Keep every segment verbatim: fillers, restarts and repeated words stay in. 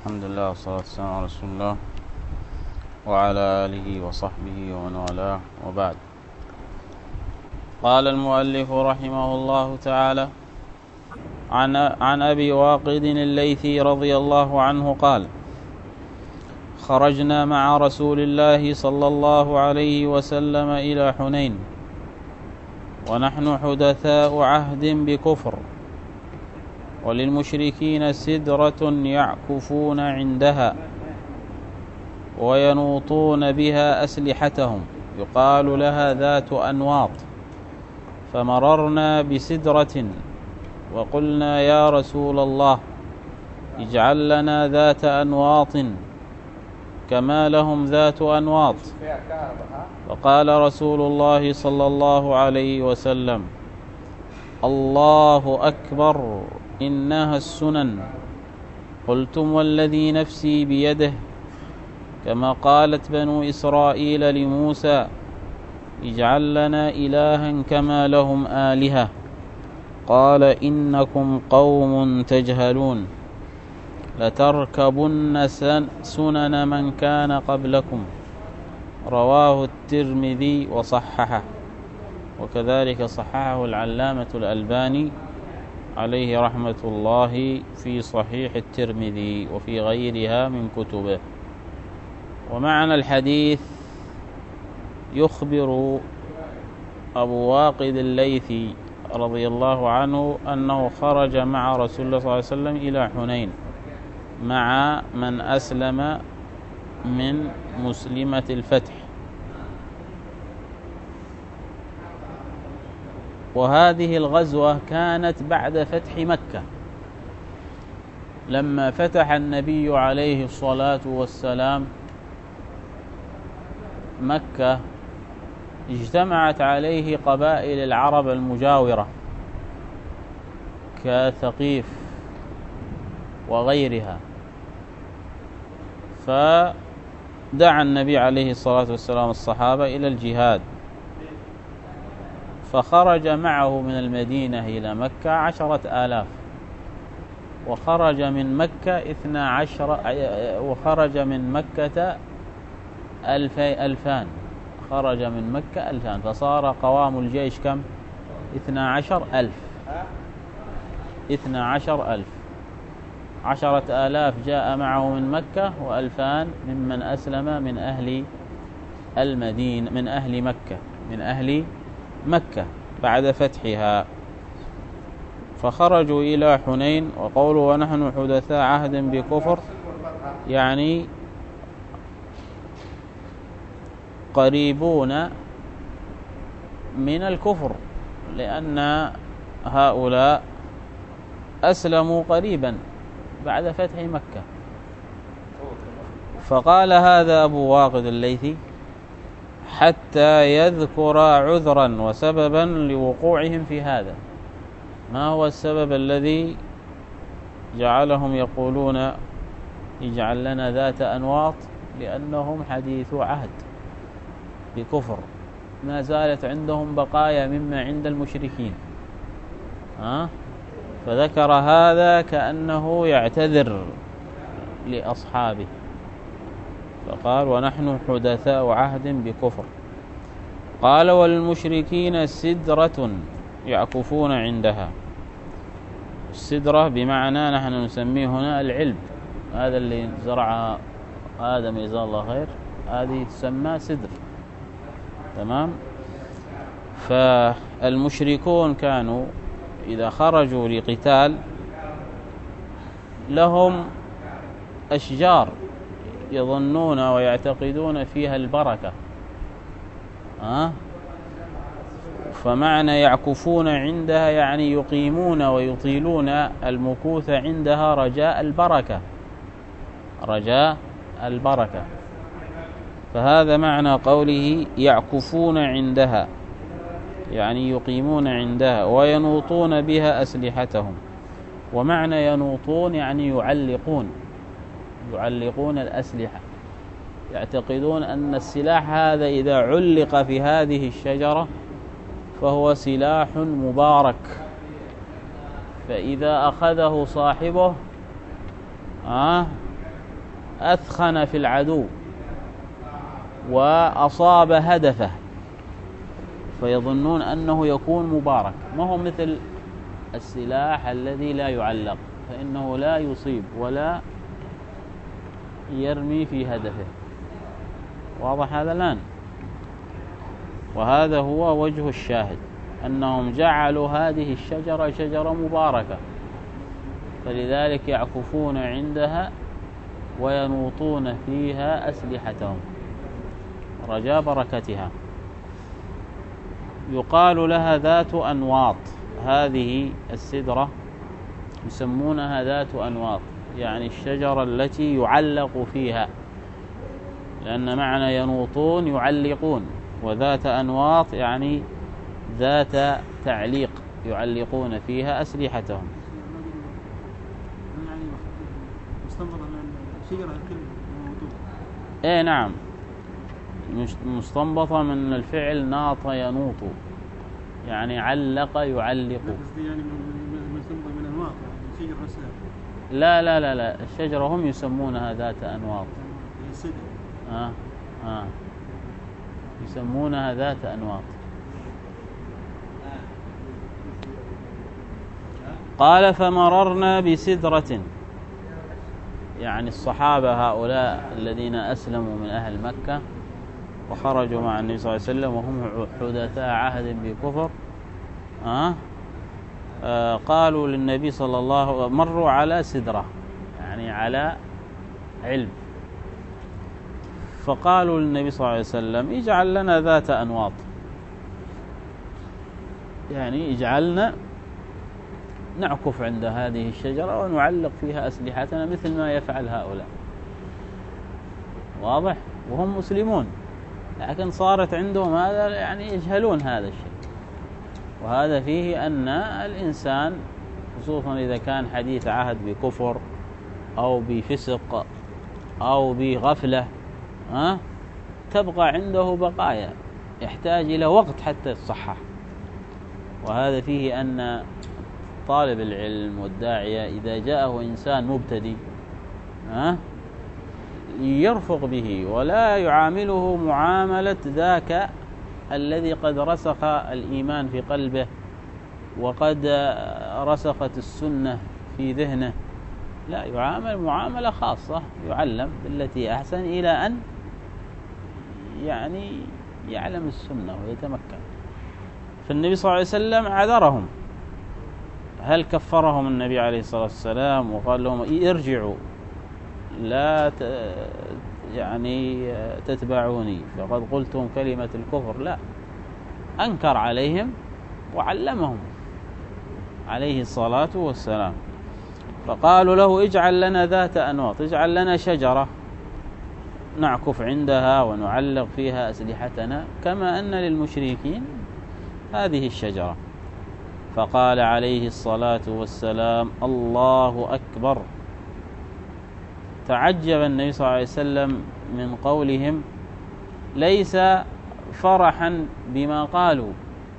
الحمد لله والصلاة والسلام على رسول الله وعلى آله وصحبه ومن والاه، وبعد. قال المؤلف رحمه الله تعالى: عن عن أبي واقد الليثي رضي الله عنه قال: خرجنا مع رسول الله صلى الله عليه وسلم إلى حنين ونحن حدثاء عهد بكفر، وللمشركين سدرة يعكفون عندها وينوطون بها أسلحتهم يقال لها ذات أنواط، فمررنا بسدرة وقلنا: يا رسول الله، اجعل لنا ذات أنواط كما لهم ذات أنواط. فقال رسول الله صلى الله عليه وسلم: الله أكبر، إنها السنن. قلتم: والذي نفسي بيده، كما قالت بنو إسرائيل لموسى: اجعل لنا إلها كما لهم آلهة. قال: إنكم قوم تجهلون، لتركبن سنن من كان قبلكم. رواه الترمذي وصححه، وكذلك صححه العلامة الألباني عليه رحمة الله في صحيح الترمذي وفي غيرها من كتبه. ومعنى الحديث: يخبر أبو واقد الليثي رضي الله عنه أنه خرج مع رسول الله صلى الله عليه وسلم إلى حنين مع من أسلم من مسلمة الفتح، وهذه الغزوة كانت بعد فتح مكة. لما فتح النبي عليه الصلاة والسلام مكة اجتمعت عليه قبائل العرب المجاورة كثقيف وغيرها، فدعا النبي عليه الصلاة والسلام الصحابة إلى الجهاد، فخرج معه من المدينة إلى مكة عشرة آلاف، وخرج من مكة اثنا عشر وخرج من مكة ألفي ألفان خرج من مكة ألفان، فصار قوام الجيش كم؟ اثنا عشر ألف اثنا عشر ألف عشرة آلاف جاء معه من مكة، وألفان ممن أسلم من أهل المدينة من أهل مكة من أهل مكة بعد فتحها. فخرجوا إلى حنين، وقولوا ونحن حدثاء عهد بكفر يعني قريبون من الكفر، لأن هؤلاء أسلموا قريبا بعد فتح مكة. فقال هذا أبو واقد الليثي حتى يذكر عذرا وسببا لوقوعهم في هذا. ما هو السبب الذي جعلهم يقولون اجعل لنا ذات أنواط؟ لأنهم حديث عهد بكفر، ما زالت عندهم بقايا مما عند المشركين. ها؟ فذكر هذا كأنه يعتذر لأصحابه، فقال ونحن حدثاء عهد بكفر. قال: والمشركين سدرة يعكفون عندها. السدرة بمعنى نحن نسميه هنا العلب، هذا اللي زرعها آدم جزاه الله خير، هذه تسمى سدر. تمام. فالمشركون كانوا إذا خرجوا لقتال لهم أشجار يظنون ويعتقدون فيها البركة. أه؟ فمعنى يعكفون عندها يعني يقيمون ويطيلون المكوث عندها رجاء البركة رجاء البركة فهذا معنى قوله يعكفون عندها، يعني يقيمون عندها وينوطون بها أسلحتهم. ومعنى ينوطون يعني يعلقون يعلقون الأسلحة، يعتقدون أن السلاح هذا إذا علق في هذه الشجرة فهو سلاح مبارك، فإذا أخذه صاحبه آه أثخن في العدو وأصاب هدفه فيظنون أنه يكون مبارك، ما هو مثل السلاح الذي لا يعلق، فإنه لا يصيب ولا يرمي في هدفه. واضح هذا الآن؟ وهذا هو وجه الشاهد، أنهم جعلوا هذه الشجرة شجرة مباركة، فلذلك يعكفون عندها وينوطون فيها أسلحتهم رجاء بركتها. يقال لها ذات أنواط، هذه السدرة يسمونها ذات أنواط، يعني الشجرة التي يعلق فيها، لأن معنى ينوطون يعلقون، وذات أنواط يعني ذات تعليق يعلقون فيها أسلحتهم. يعني مستنبطة من الشجرة الكلمة. ايه نعم، مستنبطة من الفعل ناط ينوط، يعني علق يعلق. يعني مستنبطة من أنواط الشجرة نفسها. لا لا لا لا، الشجرة هم يسمونها ذات أنواط. السدر. آه آه يسمونها ذات أنواط. قال فمررنا بسدرة، يعني الصحابة هؤلاء الذين أسلموا من أهل مكة وخرجوا مع النبي صلى الله عليه وسلم وهم حدثاء عهد بكفر، آه آه قالوا للنبي صلى الله عليه وسلم، مروا على سدرة يعني على علم، فقالوا للنبي صلى الله عليه وسلم اجعل لنا ذات أنواط، يعني اجعلنا نعكف عند هذه الشجرة ونعلق فيها أسلحتنا مثل ما يفعل هؤلاء. واضح؟ وهم مسلمون، لكن صارت عندهم هذا، يعني يجهلون هذا الشيء. وهذا فيه أن الإنسان خصوصا إذا كان حديث عهد بكفر أو بفسق أو بغفلة، ها تبقى عنده بقايا، يحتاج إلى وقت حتى يتصحح. وهذا فيه أن طالب العلم والداعية إذا جاءه إنسان مبتدئ ها يرفق به ولا يعامله معاملة ذاك الذي قد رسخ الإيمان في قلبه وقد رسخت السنة في ذهنه، لا، يعامل معاملة خاصة، يعلم بالتي أحسن إلى أن يعني يعلم السنة ويتمكن. فالنبي صلى الله عليه وسلم عذرهم، هل كفرهم النبي عليه الصلاة والسلام وقال لهم ارجعوا لا ت... يعني تتبعوني فقد قلتم كلمة الكفر؟ لا، أنكر عليهم وعلمهم عليه الصلاة والسلام. فقالوا له اجعل لنا ذات أنواط، اجعل لنا شجرة نعكف عندها ونعلق فيها أسلحتنا كما أن للمشركين هذه الشجرة. فقال عليه الصلاة والسلام الله أكبر. تعجب النبي صلى الله عليه وسلم من قولهم، ليس فرحا بما قالوا،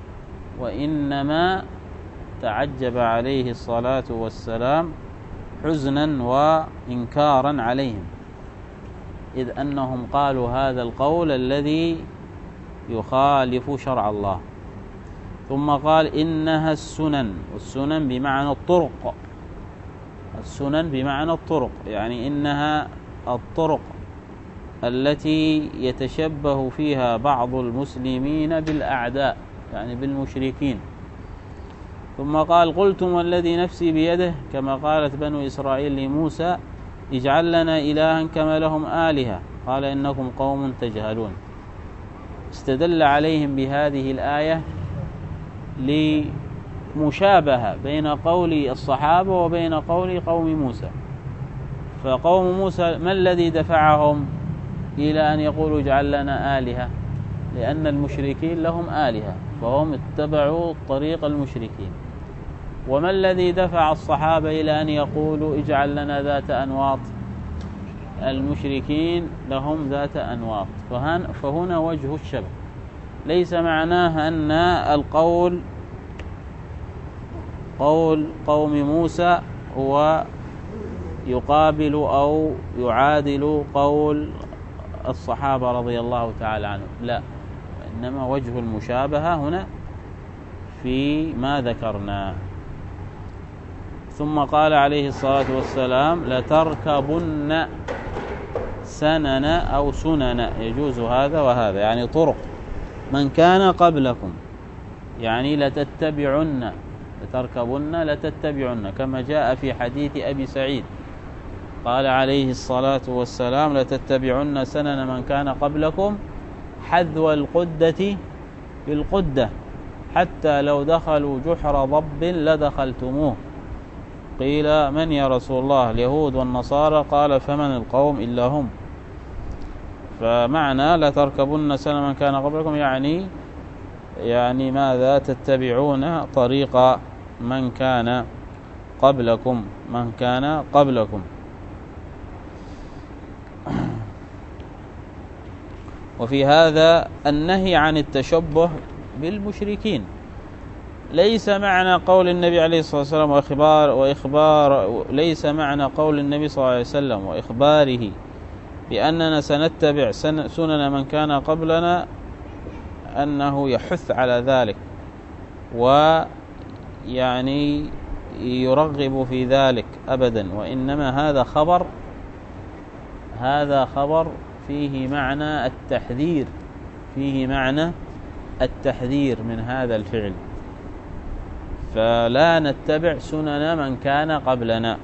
وإنما تعجب عليه الصلاة والسلام حزنا وإنكارا عليهم، إذ أنهم قالوا هذا القول الذي يخالف شرع الله. ثم قال إنها السنن، والسنن بمعنى الطرق، السنن بمعنى الطرق، يعني إنها الطرق التي يتشبه فيها بعض المسلمين بالأعداء، يعني بالمشركين. ثم قال قلتم والذي نفسي بيده، كما قالت بنو إسرائيل لموسى اجعل لنا إلها كما لهم آلهة، قال إنكم قوم تجهلون. استدل عليهم بهذه الآية لمشابهة بين قول الصحابة وبين قول قوم موسى. فقوم موسى ما الذي دفعهم إلى أن يقولوا اجعل لنا آلهة؟ لأن المشركين لهم آلهة فهم اتبعوا طريق المشركين. وما الذي دفع الصحابة إلى أن يقولوا اجعل لنا ذات أنواط؟ المشركين لهم ذات أنواط. فهنا وجه الشبه، ليس معناه أن القول قول قوم موسى هو يقابل أو يعادل قول الصحابة رضي الله تعالى عنهم، لا، إنما وجه المشابهة هنا في ما ذكرنا. ثم قال عليه الصلاة والسلام لتركبن سنن أو سنن، يجوز هذا وهذا، يعني طرق من كان قبلكم، يعني لتتبعن، لتركبن لتتبعن، كما جاء في حديث أبي سعيد قال عليه الصلاة والسلام لتتبعن سنن من كان قبلكم حذو القدة بالقدة حتى لو دخلوا جحر ضب لدخلتموه. قيل من يا رسول الله؟ اليهود والنصارى. قال فمن القوم إلا هم. فمعنى لتركبن سنن من كان قبلكم يعني يعني ماذا؟ تتبعون طريق من كان قبلكم، من كان قبلكم. وفي هذا النهي عن التشبه بالمشركين. ليس معنى قول النبي عليه الصلاة والسلام وإخبار, وإخبار ليس معنى قول النبي صلى الله عليه وسلم وإخباره بأننا سنتبع سنن من كان قبلنا أنه يحث على ذلك ويعني يرغب في ذلك أبدا، وإنما هذا خبر هذا خبر فيه معنى التحذير، فيه معنى التحذير من هذا الفعل. فلا نتبع سنن من كان قبلنا.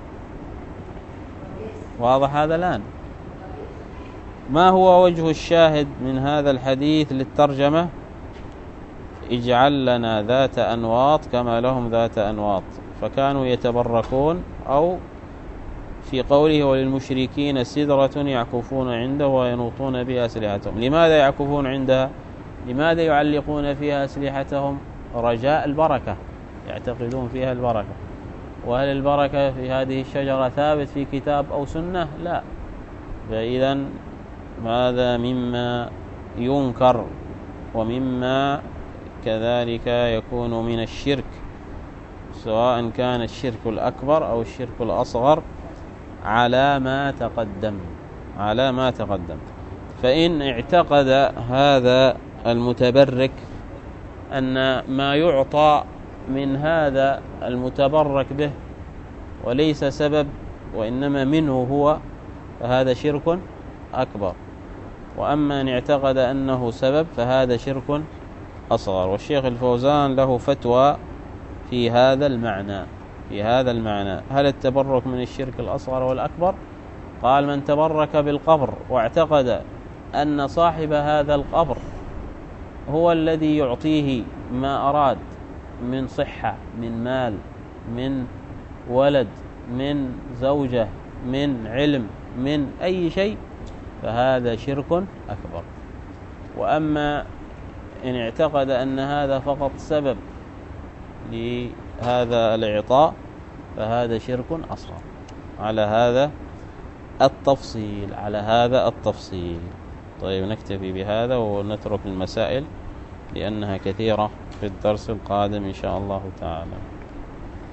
واضح هذا الآن؟ ما هو وجه الشاهد من هذا الحديث للترجمة؟ اجعل لنا ذات أنواط كما لهم ذات أنواط. فكانوا يتبركون، أو في قوله وللمشركين سدرة يعكفون عنده وينوطون بها أسلحتهم. لماذا يعكفون عندها؟ لماذا يعلقون فيها أسلحتهم؟ رجاء البركة، يعتقدون فيها البركة. وهل البركة في هذه الشجرة ثابت في كتاب أو سنة؟ لا. فإذا هذا مما ينكر ومما كذلك يكون من الشرك، سواء كان الشرك الأكبر أو الشرك الأصغر، على ما تقدم على ما تقدم. فإن اعتقد هذا المتبرك أن ما يعطى من هذا المتبرك به وليس سبب وإنما منه هو، فهذا شرك أكبر. وأما إن اعتقد أنه سبب فهذا شرك أصغر. والشيخ الفوزان له فتوى في هذا المعنى في هذا المعنى هل التبرك من الشرك الأصغر والأكبر؟ قال من تبرك بالقبر واعتقد أن صاحب هذا القبر هو الذي يعطيه ما أراد من صحة، من مال، من ولد، من زوجة، من علم، من أي شيء، فهذا شرك أكبر. وأما إن اعتقد أن هذا فقط سبب لهذا الإعطاء فهذا شرك أصغر. على هذا التفصيل على هذا التفصيل طيب، نكتفي بهذا ونترك المسائل لأنها كثيرة في الدرس القادم إن شاء الله تعالى.